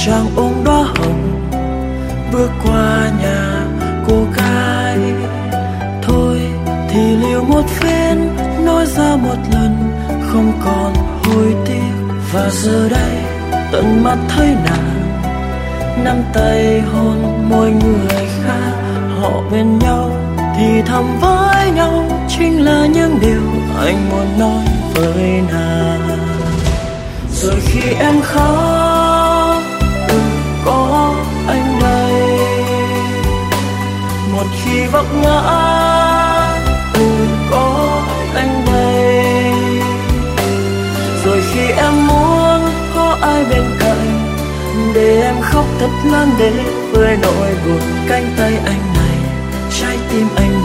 chàng ôm đóa hồng bước qua nhà cô gái. Thôi thì liều một phen, nói ra một lần không còn hối tiếc. Và giờ đây tận mắt thấy nàng nắm tay hôn môi người khác, họ bên nhau thì thầm với nhau chính là những điều anh muốn nói với nàng. Rồi khi em khóc có anh đây, một khi vấp ngã có anh đây. Rồi khi em muốn có ai bên cạnh để em khóc thật lớn để vơi nỗi buồn, cánh tay anh này, trái tim anh